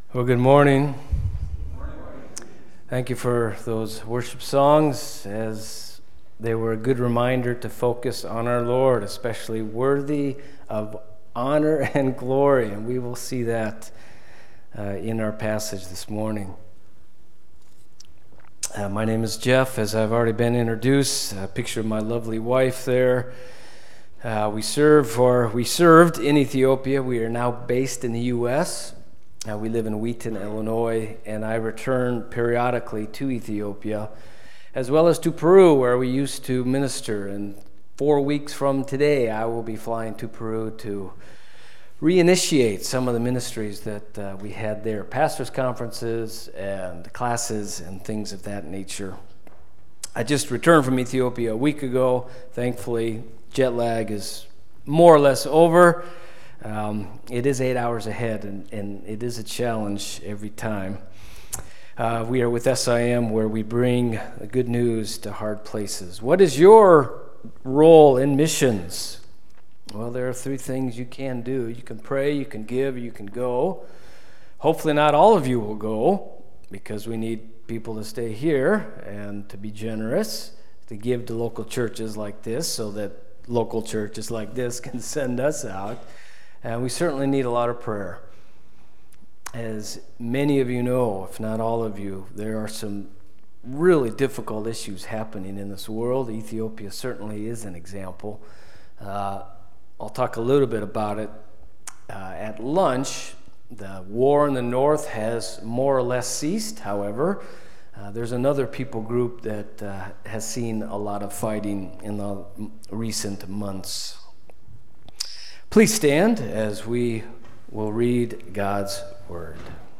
Well, good morning. Thank you for those worship songs, as they were a good reminder to focus on our Lord, especially worthy of honor and glory, and we will see that in our passage this morning. My name is Jeff, as I've already been introduced. A picture of my lovely wife there. We served in Ethiopia. We are now based in the U.S. We live in Wheaton, Illinois, and I return periodically to Ethiopia, as well as to Peru, where we used to minister. And 4 weeks from today, I will be flying to Peru to reinitiate some of the ministries that we had there, pastors' conferences and classes and things of that nature. I just returned from Ethiopia a week ago. Thankfully, jet lag is more or less over. It is 8 hours ahead, and it is a challenge every time. We are with SIM, where we bring good news to hard places. What is your role in missions? Well, there are 3 things you can do. You can pray, you can give, you can go. Hopefully not all of you will go, because we need people to stay here and to be generous, to give to local churches like this, so that local churches like this can send us out. And we certainly need a lot of prayer. As many of you know, if not all of you, there are some really difficult issues happening in this world. Ethiopia certainly is an example. I'll talk a little bit about it at lunch. The war in the north has more or less ceased. However, there's another people group that has seen a lot of fighting in the recent months. Please stand as we will read God's word.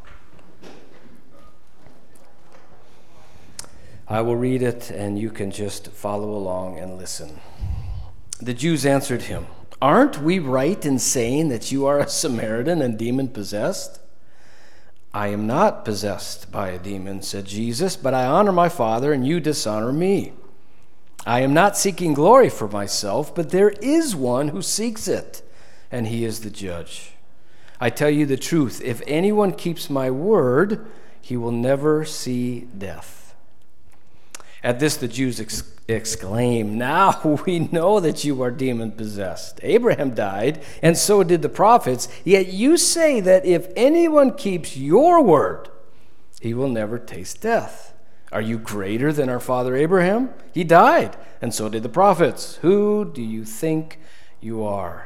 I will read it, and you can just follow along and listen. The Jews answered him, "Aren't we right in saying that you are a Samaritan and demon-possessed?" "I am not possessed by a demon," said Jesus, "but I honor my Father, and you dishonor me. I am not seeking glory for myself, but there is one who seeks it, and he is the judge. I tell you the truth, if anyone keeps my word, he will never see death." At this the Jews exclaim, "Now we know that you are demon-possessed. Abraham died, and so did the prophets, yet you say that if anyone keeps your word, he will never taste death. Are you greater than our father Abraham? He died, and so did the prophets. Who do you think you are?"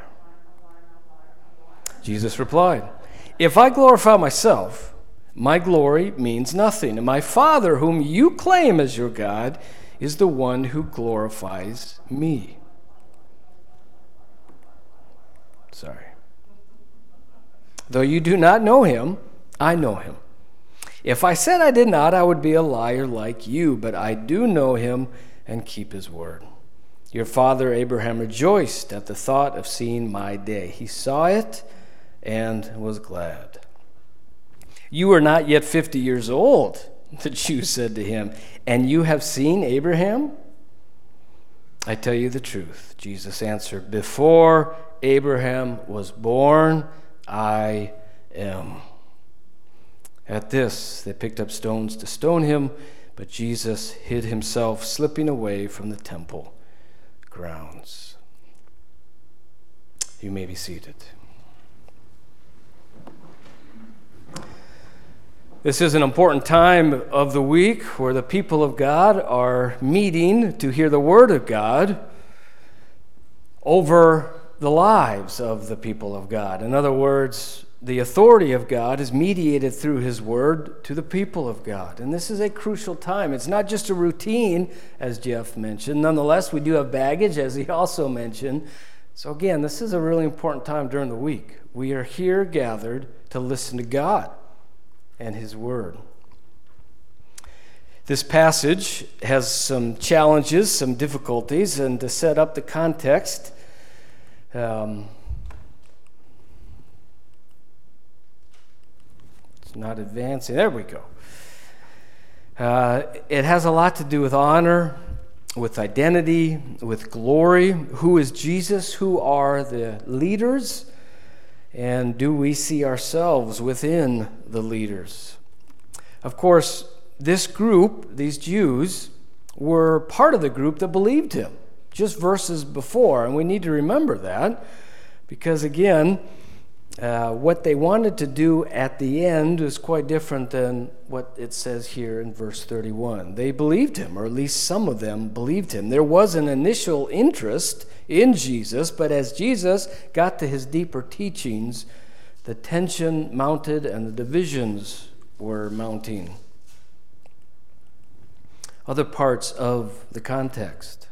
Jesus replied, "If I glorify myself, my glory means nothing, and my Father, whom you claim as your God, is the one who glorifies me." Though you do not know him, I know him. If I said I did not, I would be a liar like you, but I do know him and keep his word. Your father Abraham rejoiced at the thought of seeing my day. He saw it and was glad. "You are not yet 50 years old," the Jews said to him, "and you have seen Abraham?" "I tell you the truth," Jesus answered, "before Abraham was born, I am." At this, they picked up stones to stone him, but Jesus hid himself, slipping away from the temple grounds. You may be seated. This is an important time of the week where the people of God are meeting to hear the word of God over the lives of the people of God. In other words, the authority of God is mediated through his word to the people of God. And this is a crucial time. It's not just a routine, as Jeff mentioned. Nonetheless, we do have baggage, as he also mentioned. So again, this is a really important time during the week. We are here gathered to listen to God and his word. This passage has some challenges, some difficulties, and to set up the context, it's not advancing. There we go. It has a lot to do with honor, with identity, with glory. Who is Jesus? Who are the leaders? And do we see ourselves within the leaders? Of course, this group, these Jews, were part of the group that believed him, just verses before. And we need to remember that because, again, what they wanted to do at the end was quite different than what it says here in verse 31. They believed him, or at least some of them believed him. There was an initial interest in Jesus, but as Jesus got to his deeper teachings, the tension mounted and the divisions were mounting. Other parts of the context.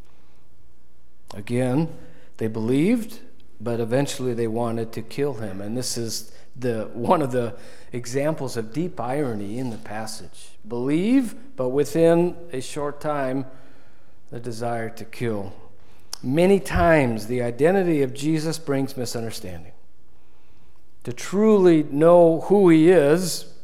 Again, they believed, but eventually they wanted to kill him. And this is one of the examples of deep irony in the passage. Believe, but within a short time, the desire to kill. Many times, the identity of Jesus brings misunderstanding. To truly know who he is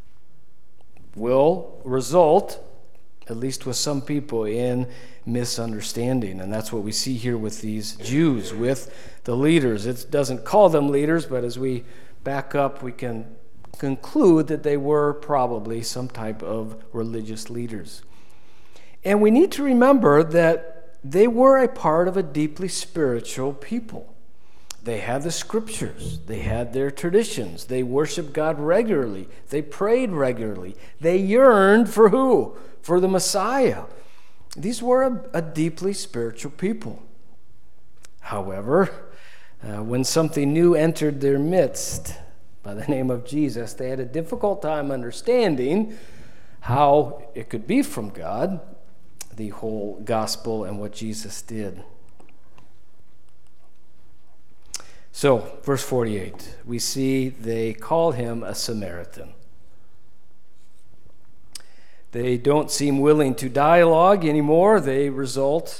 will result, at least with some people, in misunderstanding. And that's what we see here with these Jews, with the leaders. It doesn't call them leaders, but as we back up, we can conclude that they were probably some type of religious leaders. And we need to remember that they were a part of a deeply spiritual people. They had the scriptures. They had their traditions. They worshiped God regularly. They prayed regularly. They yearned for who? For the Messiah. These were a deeply spiritual people. However, when something new entered their midst by the name of Jesus, they had a difficult time understanding how it could be from God, the whole gospel and what Jesus did. So, verse 48, we see they call him a Samaritan. They don't seem willing to dialogue anymore. They resort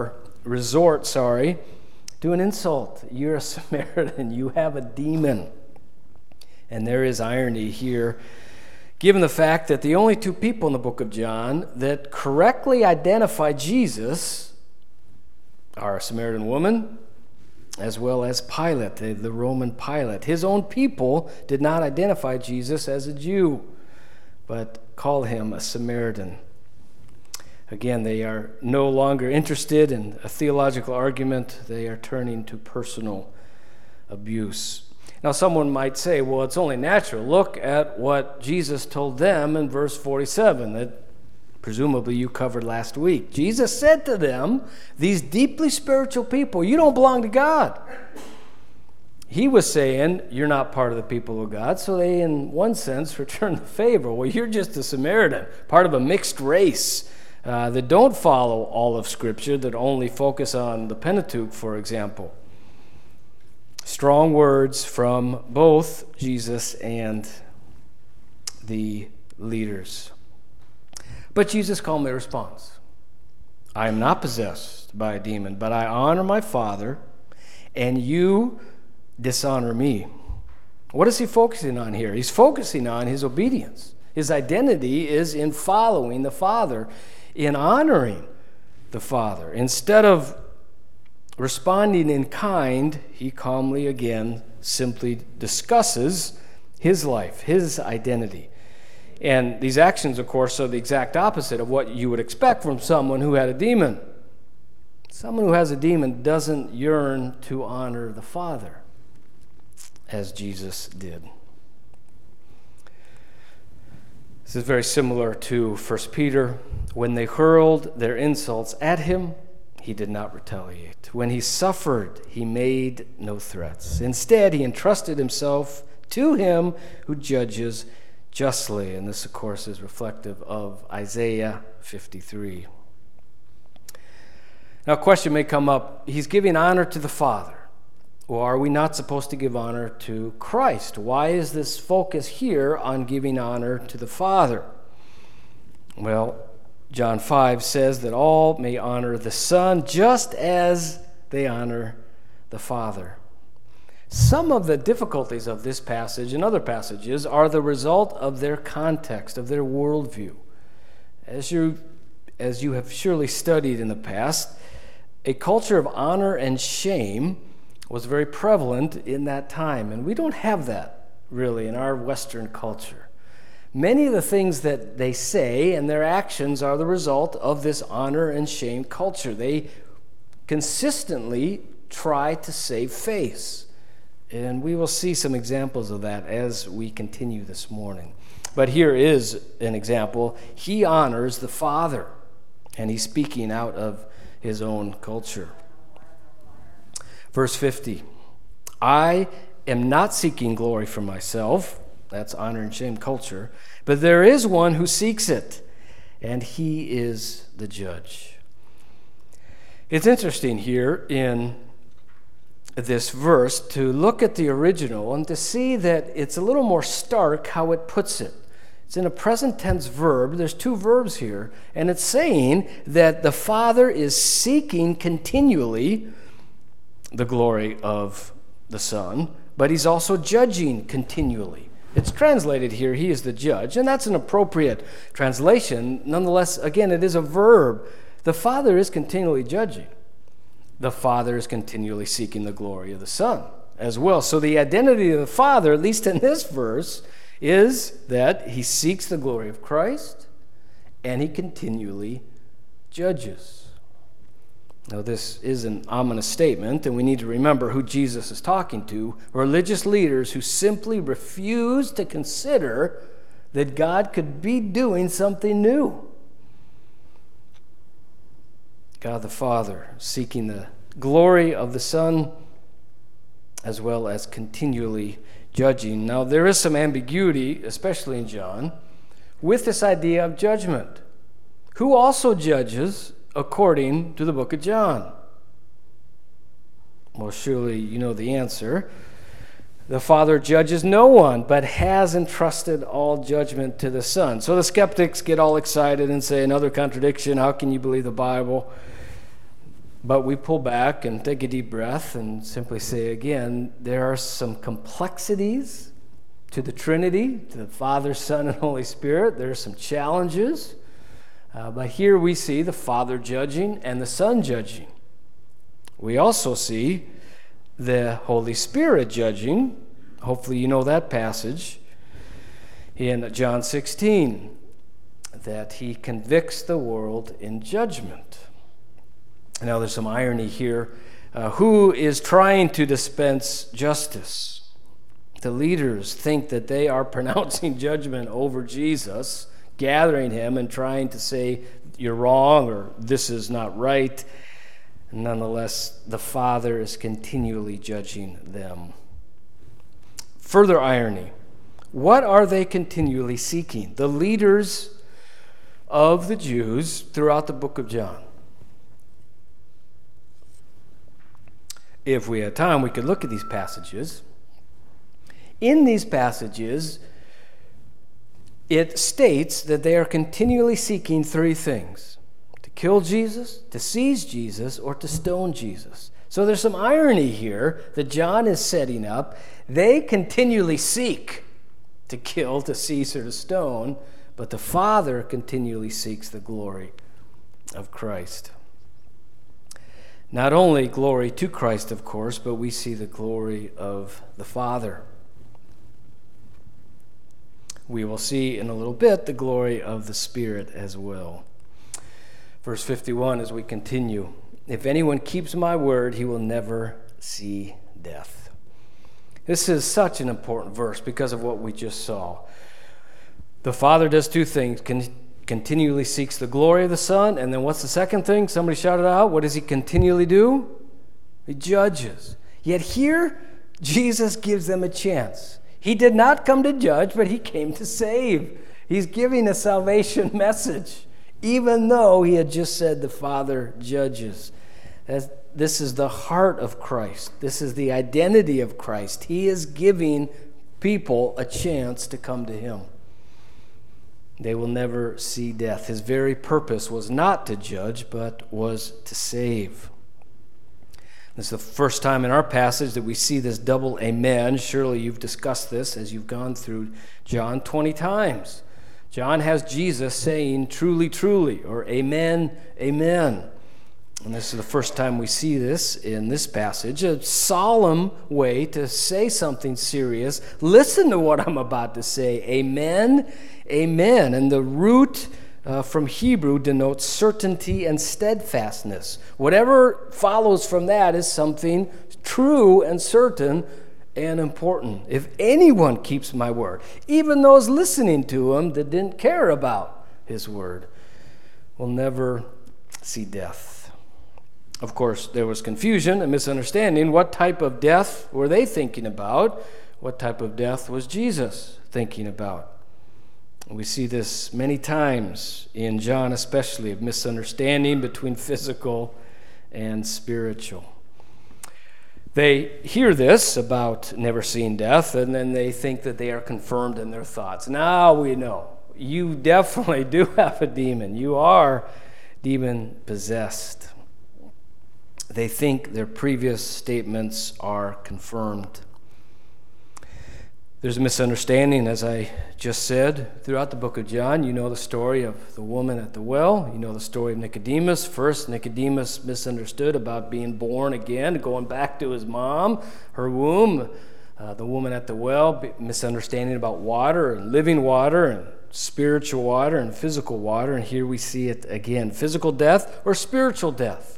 to an insult. You're a Samaritan. You have a demon. And there is irony here, given the fact that the only two people in the book of John that correctly identify Jesus are a Samaritan woman as well as Pilate, the Roman Pilate. His own people did not identify Jesus as a Jew, but call him a Samaritan. Again, they are no longer interested in a theological argument. They are turning to personal abuse. Now, someone might say, well, it's only natural. Look at what Jesus told them in verse 47 that presumably you covered last week. Jesus said to them, these deeply spiritual people, you don't belong to God. He was saying, you're not part of the people of God, so they, in one sense, return the favor. Well, you're just a Samaritan, part of a mixed race that don't follow all of Scripture, that only focus on the Pentateuch, for example. Strong words from both Jesus and the leaders. But Jesus calmly responds, I am not possessed by a demon, but I honor my Father, and you dishonor me. What is he focusing on here? He's focusing on his obedience. His identity is in following the Father, in honoring the Father. Instead of responding in kind, he calmly again simply discusses his life, his identity. And these actions, of course, are the exact opposite of what you would expect from someone who had a demon. Someone who has a demon doesn't yearn to honor the Father, as Jesus did. This is very similar to 1 Peter. When they hurled their insults at him, he did not retaliate. When he suffered, he made no threats. Instead, he entrusted himself to him who judges justly. And this, of course, is reflective of Isaiah 53. Now, a question may come up. He's giving honor to the Father. Well, are we not supposed to give honor to Christ? Why is this focus here on giving honor to the Father? Well, John 5 says that all may honor the Son just as they honor the Father. Some of the difficulties of this passage and other passages are the result of their context, of their worldview. As you have surely studied in the past, a culture of honor and shame was very prevalent in that time, and we don't have that really in our Western culture. Many of the things that they say and their actions are the result of this honor and shame culture. They consistently try to save face, and we will see some examples of that as we continue this morning. But here is an example. He honors the Father, and he's speaking out of his own culture. Verse 50, I am not seeking glory for myself. That's honor and shame culture. But there is one who seeks it, and he is the judge. It's interesting here in this verse to look at the original and to see that it's a little more stark how it puts it. It's in a present tense verb. There's two verbs here, and it's saying that the Father is seeking continually the glory of the Son, but he's also judging continually. It's translated here, he is the judge, and that's an appropriate translation. Nonetheless, again, it is a verb. The Father is continually judging. The Father is continually seeking the glory of the Son as well. So the identity of the Father, at least in this verse, is that he seeks the glory of Christ and he continually judges. Now, this is an ominous statement, and we need to remember who Jesus is talking to. Religious leaders who simply refuse to consider that God could be doing something new. God the Father seeking the glory of the Son as well as continually judging. Now, there is some ambiguity, especially in John, with this idea of judgment. Who also judges according to the book of John? Well, surely you know the answer. The Father judges no one, but has entrusted all judgment to the Son. So the skeptics get all excited and say, another contradiction, how can you believe the Bible? But we pull back and take a deep breath and simply say again, there are some complexities to the Trinity, to the Father, Son, and Holy Spirit. There are some challenges. But here we see the Father judging and the Son judging. We also see the Holy Spirit judging. Hopefully you know that passage in John 16, that he convicts the world in judgment. Now there's some irony here. Who is trying to dispense justice? The leaders think that they are pronouncing judgment over Jesus, gathering him and trying to say, you're wrong or this is not right. Nonetheless, the Father is continually judging them. Further irony. What are they continually seeking? The leaders of the Jews throughout the book of John. If we had time, we could look at these passages. In these passages, it states that they are continually seeking three things: to kill Jesus, to seize Jesus, or to stone Jesus. So there's some irony here that John is setting up. They continually seek to kill, to seize, or to stone, but the Father continually seeks the glory of Christ. Not only glory to Christ, of course, but we see the glory of the Father. We will see in a little bit the glory of the Spirit as well. Verse 51 as we continue. If anyone keeps my word, he will never see death. This is such an important verse because of what we just saw. The Father does two things. Continually seeks the glory of the Son, and then what's the second thing? Somebody shouted out. What does he continually do? He judges. Yet here, Jesus gives them a chance. He did not come to judge, but he came to save. He's giving a salvation message, even though he had just said the Father judges. This is the heart of Christ. This is the identity of Christ. He is giving people a chance to come to him. They will never see death. His very purpose was not to judge, but was to save. This is the first time in our passage that we see this double amen. Surely you've discussed this as you've gone through John 20 times. John has Jesus saying truly, truly, or amen, amen. And this is the first time we see this in this passage, a solemn way to say something serious. Listen to what I'm about to say. Amen, amen. And the root from Hebrew denotes certainty and steadfastness. Whatever follows from that is something true and certain and important. If anyone keeps my word, even those listening to him that didn't care about his word, will never see death. Of course, there was confusion and misunderstanding. What type of death were they thinking about? What type of death was Jesus thinking about? We see this many times in John, especially, of misunderstanding between physical and spiritual. They hear this about never seeing death, and then they think that they are confirmed in their thoughts. Now we know. You definitely do have a demon. You are demon-possessed. They think their previous statements are confirmed. There's a misunderstanding, as I just said, throughout the book of John. You know the story of the woman at the well. You know the story of Nicodemus. First, Nicodemus misunderstood about being born again, going back to his mom, her womb. The woman at the well, misunderstanding about water and living water and spiritual water and physical water. And here we see it again, physical death or spiritual death.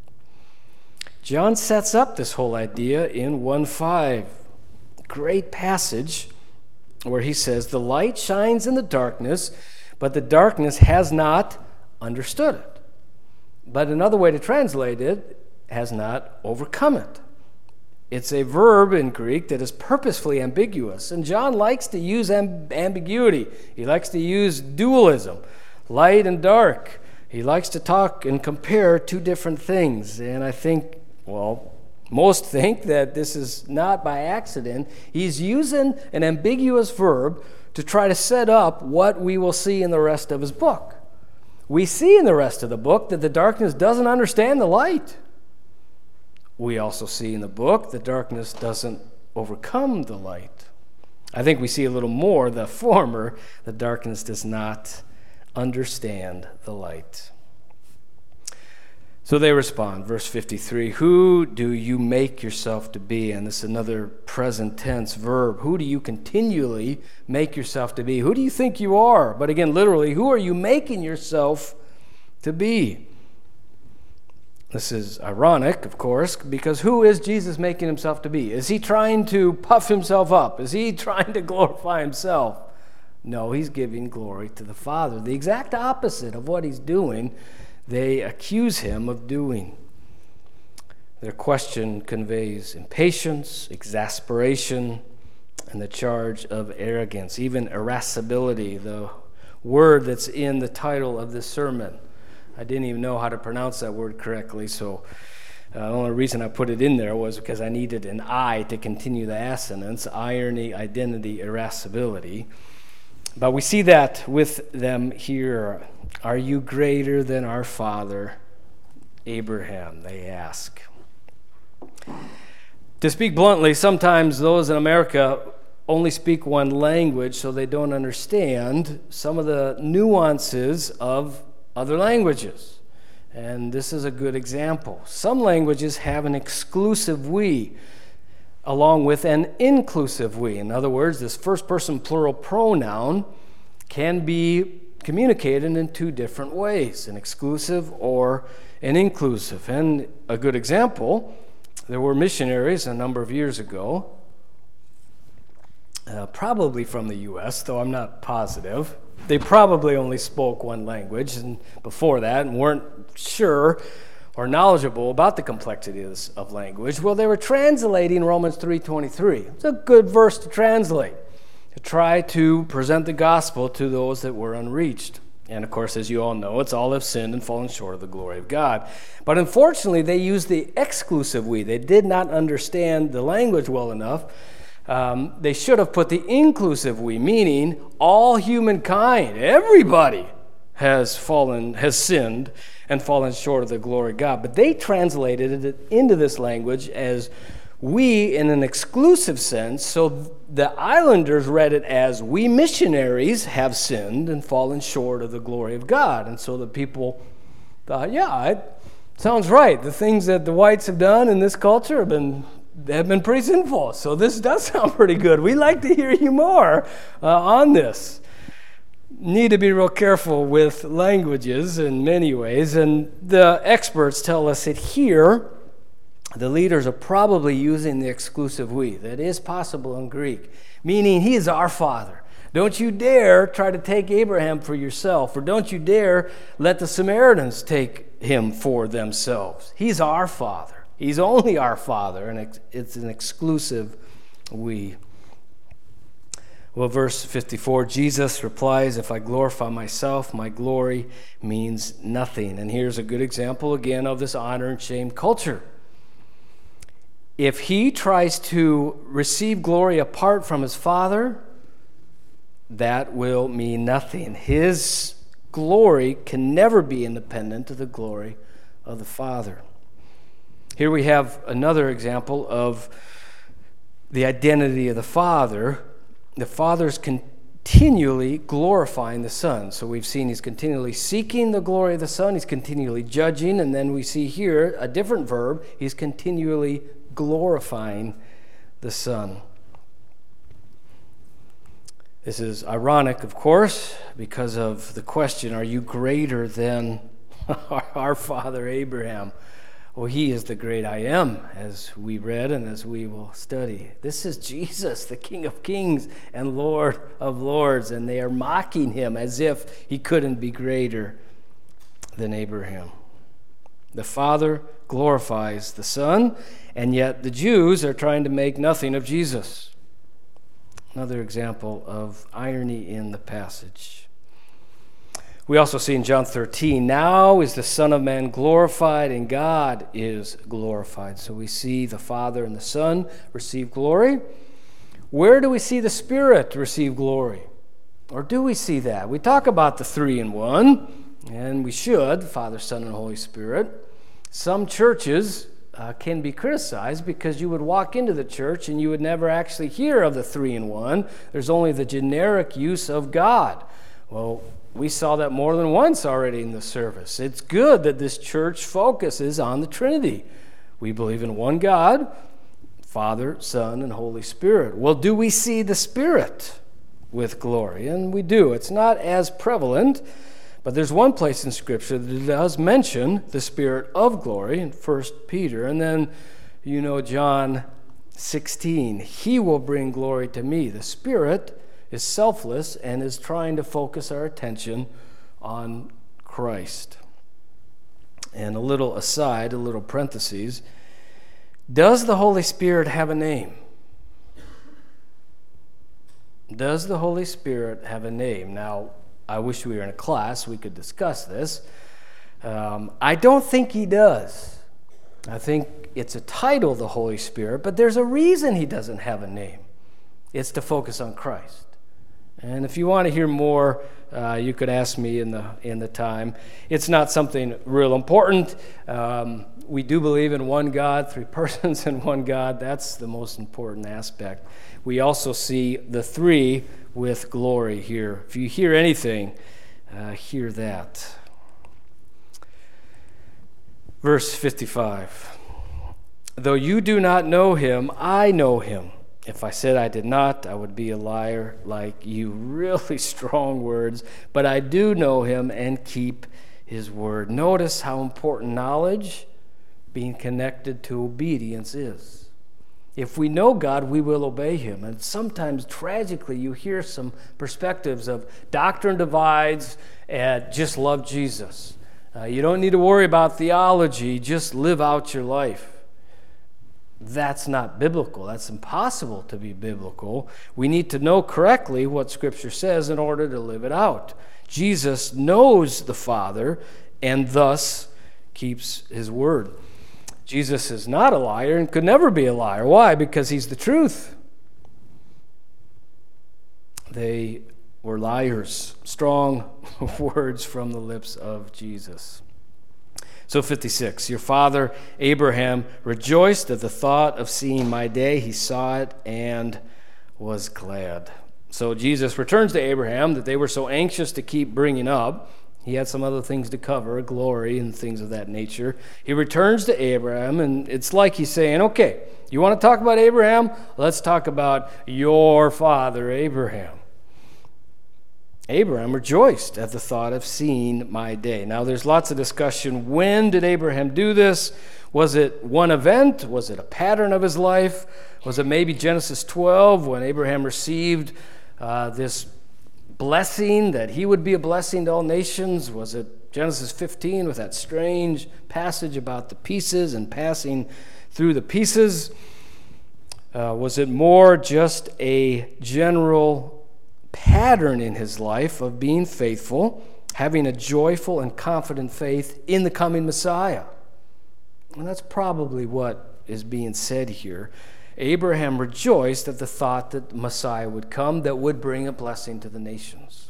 John sets up this whole idea in 1:5. Great passage where he says, "The light shines in the darkness, but the darkness has not understood it." But another way to translate it, has not overcome it. It's a verb in Greek that is purposefully ambiguous, and John likes to use ambiguity. He likes to use dualism, light and dark. He likes to talk and compare two different things, and I think, most think that this is not by accident. He's using an ambiguous verb to try to set up what we will see in the rest of his book. We see in the rest of the book that the darkness doesn't understand the light. We also see in the book the darkness doesn't overcome the light. I think we see a little more the former. The darkness does not understand the light. So they respond, verse 53, "Who do you make yourself to be?" And this is another present tense verb. Who do you continually make yourself to be? Who do you think you are? But again, literally, who are you making yourself to be? This is ironic, of course, because who is Jesus making himself to be? Is he trying to puff himself up? Is he trying to glorify himself? No, he's giving glory to the Father. The exact opposite of what he's doing, they accuse him of doing. Their question conveys impatience, exasperation, and the charge of arrogance, even irascibility, the word that's in the title of this sermon. I didn't even know how to pronounce that word correctly, so the only reason I put it in there was because I needed an I to continue the assonance: irony, identity, irascibility. But we see that with them here. Are you greater than our father Abraham? They ask. To speak bluntly, sometimes those in America only speak one language, so they don't understand some of the nuances of other languages. And this is a good example. Some languages have an exclusive we along with an inclusive we. In other words, this first person plural pronoun can be communicated in two different ways, an exclusive or an inclusive. And a good example, there were missionaries a number of years ago, probably from the U.S., though I'm not positive. They probably only spoke one language and before that and weren't sure or knowledgeable about the complexities of language. Well, they were translating Romans 3:23. It's a good verse to translate, to try to present the gospel to those that were unreached. And of course, as you all know, it's all have sinned and fallen short of the glory of God. But unfortunately, they used the exclusive we. They did not understand the language well enough. They should have put the inclusive we, meaning all humankind, everybody has sinned and fallen short of the glory of God. But they translated it into this language as we in an exclusive sense, so the islanders read it as we missionaries have sinned and fallen short of the glory of God. And so the people thought, Sounds right. The things that the whites have done in this culture have been pretty sinful. So this does sound pretty good. We'd like to hear you more on this. Need to be real careful with languages in many ways. And the experts tell us that here, the leaders are probably using the exclusive we. That is possible in Greek, meaning he is our father. Don't you dare try to take Abraham for yourself, or don't you dare let the Samaritans take him for themselves. He's our father. He's only our father, and it's an exclusive we. Well, verse 54, Jesus replies, if I glorify myself, my glory means nothing. And here's a good example again of this honor and shame culture. If he tries to receive glory apart from his Father, that will mean nothing. His glory can never be independent of the glory of the Father. Here we have another example of the identity of the Father. The Father's continually glorifying the Son. So we've seen he's continually seeking the glory of the Son. He's continually judging. And then we see here a different verb. He's continually glorifying the Son. This is ironic, of course, because of the question, are you greater than our father Abraham? Well, he is the great I am, as we read and as we will study. This is Jesus, the King of Kings and Lord of Lords, and they are mocking him as if he couldn't be greater than Abraham. The Father glorifies the Son, and yet the Jews are trying to make nothing of Jesus. Another example of irony in the passage. We also see in John 13, now is the Son of Man glorified and God is glorified. So we see the Father and the Son receive glory. Where do we see the Spirit receive glory? Or do we see that? We talk about the three in one, and we should, Father, Son, and Holy Spirit. Some churches can be criticized because you would walk into the church and you would never actually hear of the three in one. There's only the generic use of God. Well, we saw that more than once already in the service. It's good that this church focuses on the Trinity. We believe in one God, Father, Son, and Holy Spirit. Well, do we see the Spirit with glory? And we do. It's not as prevalent, but there's one place in Scripture that does mention the Spirit of glory in 1 Peter. And then, John 16. He will bring glory to me. The Spirit is selfless and is trying to focus our attention on Christ. And a little aside, a little parenthesis. Does the Holy Spirit have a name? Does the Holy Spirit have a name? Now, I wish we were in a class. We could discuss this. I don't think he does. I think it's a title, the Holy Spirit, but there's a reason he doesn't have a name. It's to focus on Christ. And if you want to hear more, you could ask me in the time. It's not something real important. We do believe in one God, three persons in one God. That's the most important aspect. We also see the three with glory here. If you hear anything, hear that. Verse 55. Though you do not know him, I know him. If I said I did not, I would be a liar like you. Really strong words. But I do know him and keep his word. Notice how important knowledge, being connected to obedience, is. If we know God, we will obey him. And sometimes, tragically, you hear some perspectives of doctrine divides and just love Jesus. You don't need to worry about theology. Just live out your life. That's not biblical. That's impossible to be biblical. We need to know correctly what Scripture says in order to live it out. Jesus knows the Father and thus keeps his word. Jesus is not a liar and could never be a liar. Why? Because he's the truth. They were liars. Strong words from the lips of Jesus. So 56, your father Abraham rejoiced at the thought of seeing my day. He saw it and was glad. So Jesus returns to Abraham that they were so anxious to keep bringing up. He had some other things to cover, glory and things of that nature. He returns to Abraham, and it's like he's saying, okay, you want to talk about Abraham? Let's talk about your father, Abraham. Abraham rejoiced at the thought of seeing my day. Now, there's lots of discussion. When did Abraham do this? Was it one event? Was it a pattern of his life? Was it maybe Genesis 12 when Abraham received this blessing that he would be a blessing to all nations? Was it Genesis 15 with that strange passage about the pieces and passing through the pieces? Was it more just a general pattern in his life of being faithful, having a joyful and confident faith in the coming Messiah? And that's probably what is being said here. Abraham rejoiced at the thought that the Messiah would come that would bring a blessing to the nations.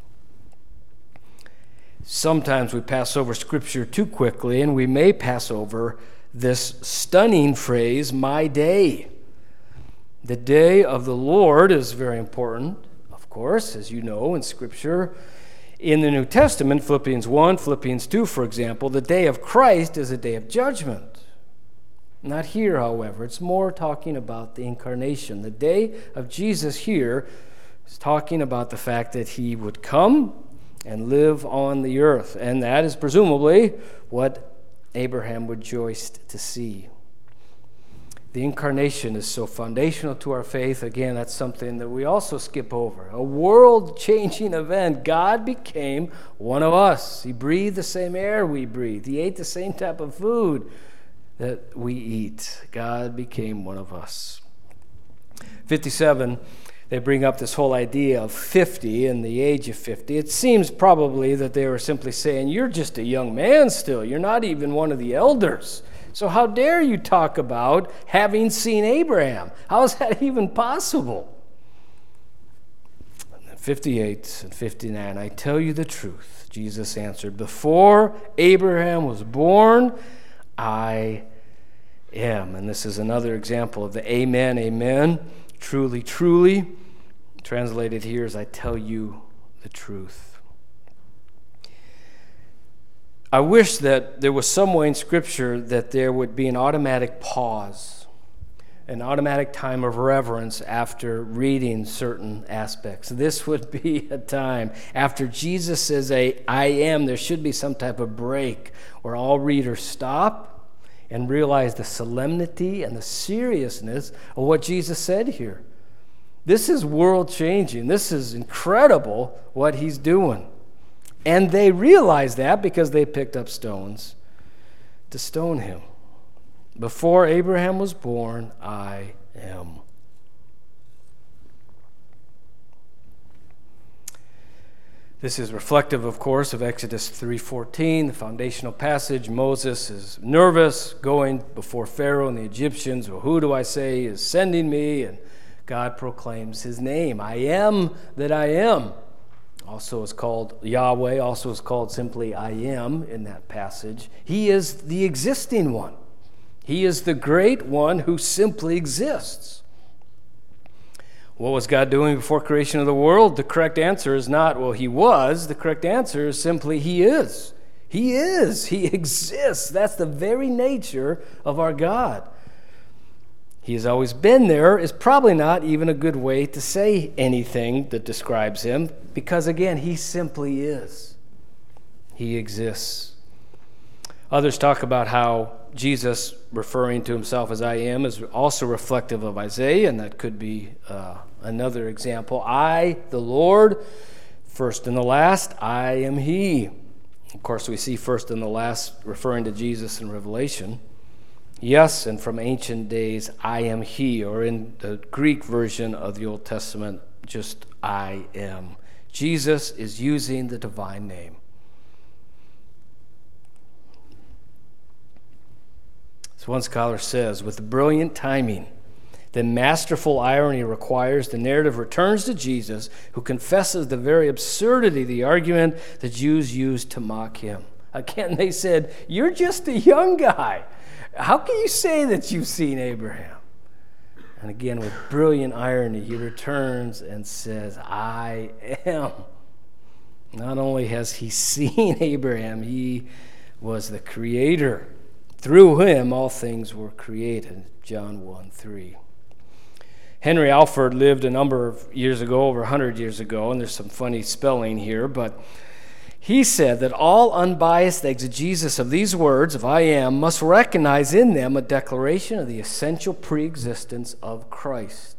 Sometimes we pass over Scripture too quickly, and we may pass over this stunning phrase, my day. The day of the Lord is very important, of course, as you know in Scripture. In the New Testament, Philippians 1, Philippians 2, for example, the day of Christ is a day of judgment. Not here, however. It's more talking about the incarnation. The day of Jesus here is talking about the fact that he would come and live on the earth. And that is presumably what Abraham rejoiced to see. The incarnation is so foundational to our faith. Again, that's something that we also skip over. A world-changing event. God became one of us. He breathed the same air we breathe. He ate the same type of food that we eat. God became one of us. 57, they bring up this whole idea of 50 and the age of 50. It seems probably that they were simply saying, you're just a young man still. You're not even one of the elders. So how dare you talk about having seen Abraham? How is that even possible? 58 and 59, I tell you the truth, Jesus answered, before Abraham was born, I am. And this is another example of the amen, amen, truly, truly. Translated here as I tell you the truth. I wish that there was some way in Scripture that there would be an automatic pause, an automatic time of reverence after reading certain aspects. This would be a time after Jesus says, I am, there should be some type of break where all readers stop and realize the solemnity and the seriousness of what Jesus said here. This is world-changing. This is incredible what he's doing. And they realized that because they picked up stones to stone him. Before Abraham was born, I am. This is reflective, of course, of Exodus 3:14, the foundational passage. Moses is nervous, going before Pharaoh and the Egyptians. Well, who do I say is sending me? And God proclaims his name. I am that I am. Also is called Yahweh, also is called simply I am in that passage. He is the existing one. He is the great one who simply exists. What was God doing before creation of the world? The correct answer is not, well, he was. The correct answer is simply he is. He is. He exists. That's the very nature of our God. He has always been there is probably not even a good way to say anything that describes him because, again, he simply is. He exists. Others talk about how Jesus, referring to himself as I am, is also reflective of Isaiah, and that could be another example. I, the Lord, first and the last, I am he. Of course, we see first and the last referring to Jesus in Revelation. Yes, and from ancient days, I am he, or in the Greek version of the Old Testament, just I am. Jesus is using the divine name. As one scholar says, with brilliant timing, the masterful irony requires the narrative returns to Jesus, who confesses the very absurdity of the argument the Jews used to mock him. Again, they said, you're just a young guy. How can you say that you've seen Abraham? And again, with brilliant irony, he returns and says, I am. Not only has he seen Abraham, he was the creator. Through him, all things were created. John 1:3. Henry Alford lived a number of years ago, over 100 years ago, and there's some funny spelling here, but he said that all unbiased exegesis of these words of I am must recognize in them a declaration of the essential preexistence of Christ.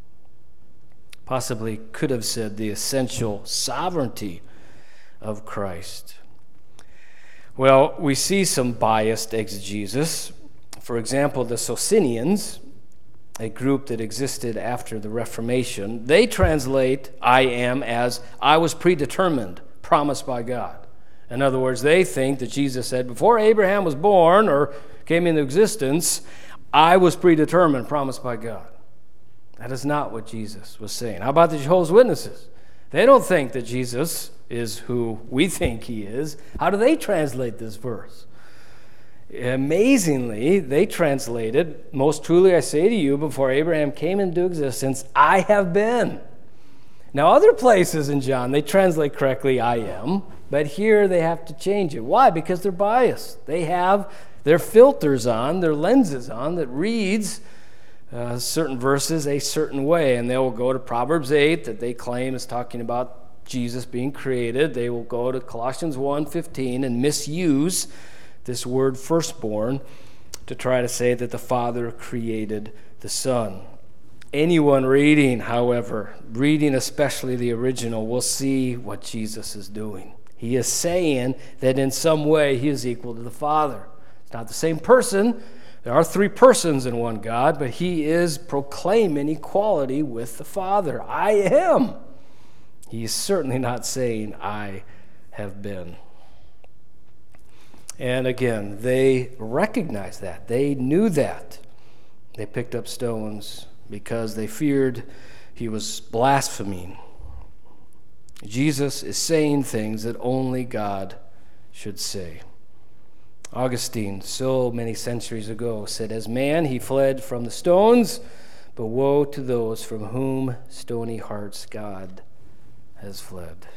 Possibly could have said the essential sovereignty of Christ. Well, we see some biased exegesis. For example, the Socinians, a group that existed after the Reformation, they translate I am as I was predetermined, promised by God. In other words, they think that Jesus said, before Abraham was born or came into existence, I was predetermined, promised by God. That is not what Jesus was saying. How about the Jehovah's Witnesses? They don't think that Jesus is who we think he is. How do they translate this verse? Amazingly, they translated, most truly I say to you, before Abraham came into existence, I have been. Now, other places in John, they translate correctly, I am, but here they have to change it. Why? Because they're biased. They have their filters on, their lenses on, that reads certain verses a certain way, and they will go to Proverbs 8 that they claim is talking about Jesus being created. They will go to Colossians 1:15 and misuse this word firstborn to try to say that the Father created the Son. Anyone reading, however, reading especially the original, will see what Jesus is doing. He is saying that in some way he is equal to the Father. It's not the same person. There are three persons in one God, but he is proclaiming equality with the Father. I am. He is certainly not saying I have been. And again, they recognized that. They knew that. They picked up stones because they feared he was blaspheming. Jesus is saying things that only God should say. Augustine, so many centuries ago, said, as man he fled from the stones, but woe to those from whom stony hearts God has fled.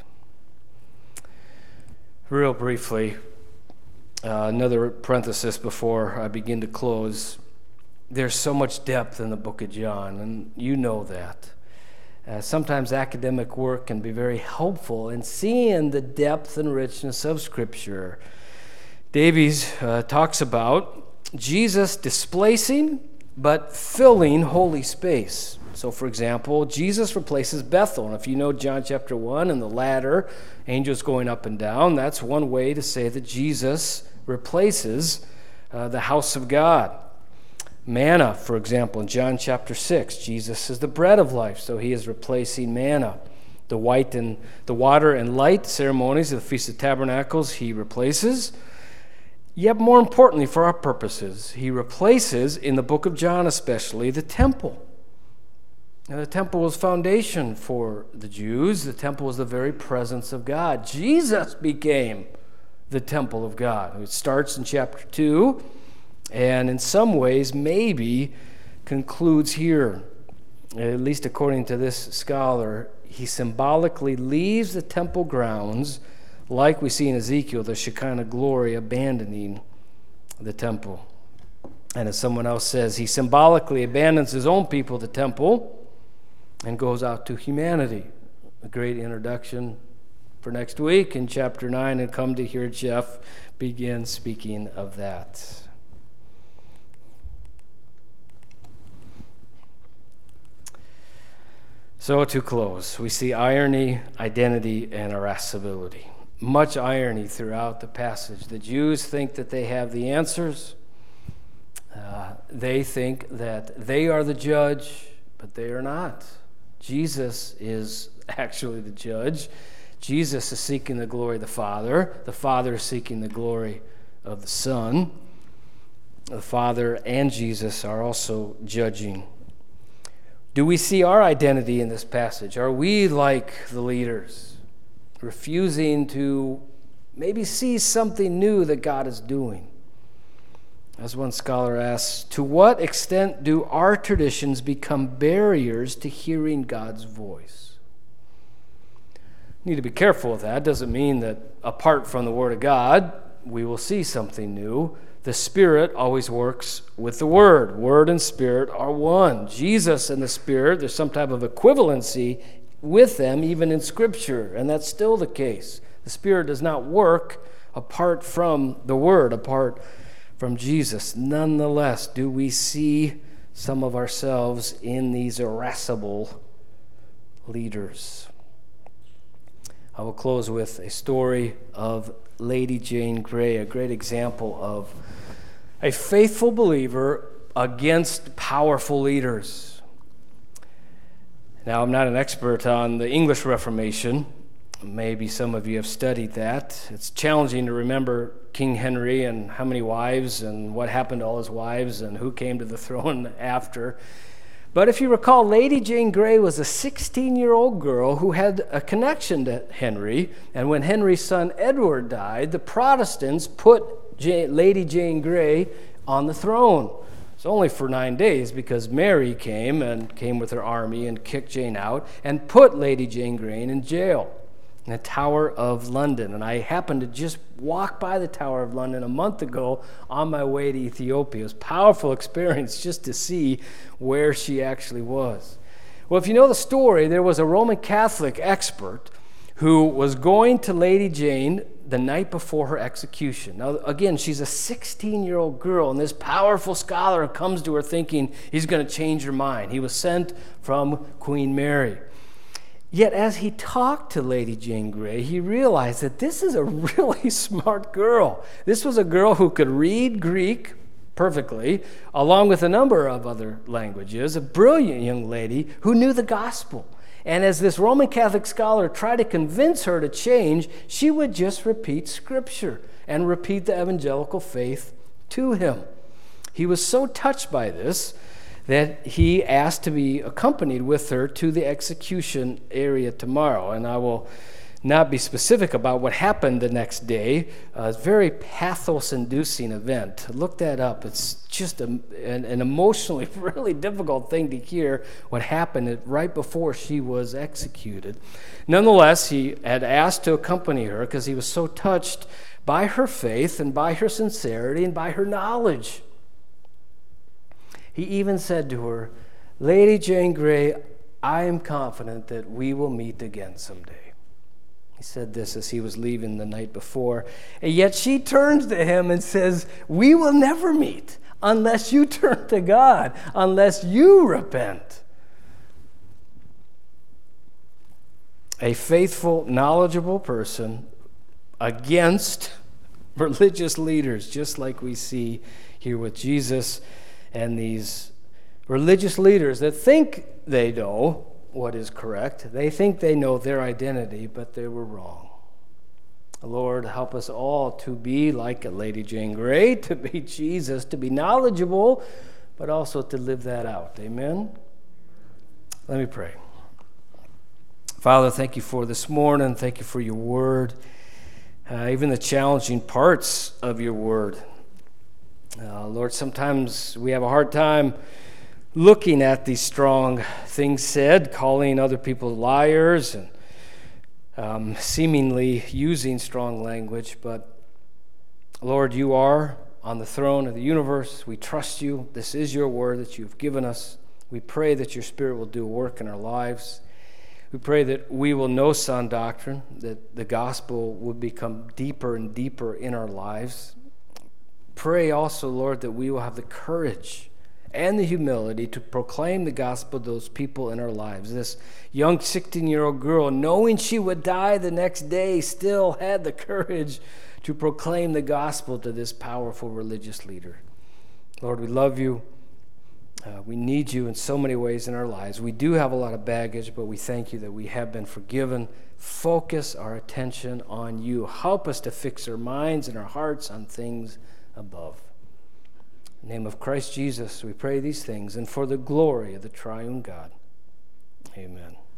Real briefly, another parenthesis before I begin to close. There's so much depth in the book of John, and you know that. Sometimes academic work can be very helpful in seeing the depth and richness of Scripture. Davies talks about Jesus displacing but filling holy space. So, for example, Jesus replaces Bethel. And if you know John chapter 1 and the ladder, angels going up and down, that's one way to say that Jesus replaces the house of God. Manna, for example, in John chapter 6, Jesus is the bread of life, so he is replacing manna. The water and light ceremonies of the Feast of Tabernacles he replaces. Yet more importantly for our purposes, he replaces, in the book of John especially, the temple. Now, the temple was foundation for the Jews. The temple was the very presence of God. Jesus became the temple of God. It starts in chapter 2, and in some ways maybe concludes here. At least according to this scholar, he symbolically leaves the temple grounds like we see in Ezekiel, the Shekinah glory abandoning the temple. And as someone else says, he symbolically abandons his own people, the temple, and goes out to humanity. A great introduction for next week in chapter 9, and come to hear Jeff begin speaking of that. So to close, we see irony, identity, and irascibility. Much irony throughout the passage. The Jews think that they have the answers. They think that they are the judge, but they are not. Jesus is actually the judge. Jesus is seeking the glory of the Father. The Father is seeking the glory of the Son. The Father and Jesus are also judging. Do we see our identity in this passage? Are we like the leaders, refusing to maybe see something new that God is doing? As one scholar asks, to what extent do our traditions become barriers to hearing God's voice? Need to be careful with that. Doesn't mean that apart from the Word of God, we will see something new. The Spirit always works with the Word. Word and Spirit are one. Jesus and the Spirit, there's some type of equivalency with them, even in Scripture, and that's still the case. The Spirit does not work apart from the Word, apart from Jesus. Nonetheless, do we see some of ourselves in these irascible leaders? I will close with a story of Lady Jane Grey, a great example of a faithful believer against powerful leaders. Now, I'm not an expert on the English Reformation. Maybe some of you have studied that. It's challenging to remember King Henry and how many wives and what happened to all his wives and who came to the throne after. But if you recall, Lady Jane Grey was a 16-year-old girl who had a connection to Henry, and when Henry's son Edward died, the Protestants put Lady Jane Grey on the throne. It's only for 9 days because Mary came with her army and kicked Jane out and put Lady Jane Grey in jail in the Tower of London. And I happened to just walk by the Tower of London a month ago on my way to Ethiopia. It was a powerful experience just to see where she actually was. Well, if you know the story, there was a Roman Catholic expert who was going to Lady Jane the night before her execution. Now, again, she's a 16-year-old girl, and this powerful scholar comes to her thinking he's going to change her mind. He was sent from Queen Mary. Yet as he talked to Lady Jane Grey, he realized that this is a really smart girl. This was a girl who could read Greek perfectly, along with a number of other languages, a brilliant young lady who knew the gospel. And as this Roman Catholic scholar tried to convince her to change, she would just repeat Scripture and repeat the evangelical faith to him. He was so touched by this that he asked to be accompanied with her to the execution area tomorrow. And I will not be specific about what happened the next day. It's a very pathos-inducing event. Look that up. It's just an emotionally really difficult thing to hear what happened right before she was executed. Nonetheless, he had asked to accompany her because he was so touched by her faith and by her sincerity and by her knowledge. He even said to her, "Lady Jane Grey, I am confident that we will meet again someday." He said this as he was leaving the night before. And yet she turns to him and says, "We will never meet unless you turn to God, unless you repent." A faithful, knowledgeable person against religious leaders, just like we see here with Jesus and these religious leaders that think they know what is correct. They think they know their identity, but they were wrong. Lord, help us all to be like a Lady Jane Grey, to be Jesus, to be knowledgeable, but also to live that out. Amen? Let me pray. Father, thank you for this morning. Thank you for your word, even the challenging parts of your word. Lord, sometimes we have a hard time looking at these strong things said, calling other people liars, and seemingly using strong language. But, Lord, you are on the throne of the universe. We trust you. This is your word that you've given us. We pray that your Spirit will do work in our lives. We pray that we will know sound doctrine, that the gospel will become deeper and deeper in our lives. Pray also, Lord, that we will have the courage and the humility to proclaim the gospel to those people in our lives. This young 16-year-old girl, knowing she would die the next day, still had the courage to proclaim the gospel to this powerful religious leader. Lord, we love you. We need you in so many ways in our lives. We do have a lot of baggage, but we thank you that we have been forgiven. Focus our attention on you. Help us to fix our minds and our hearts on things above. In the name of Christ Jesus, we pray these things, and for the glory of the triune God. Amen.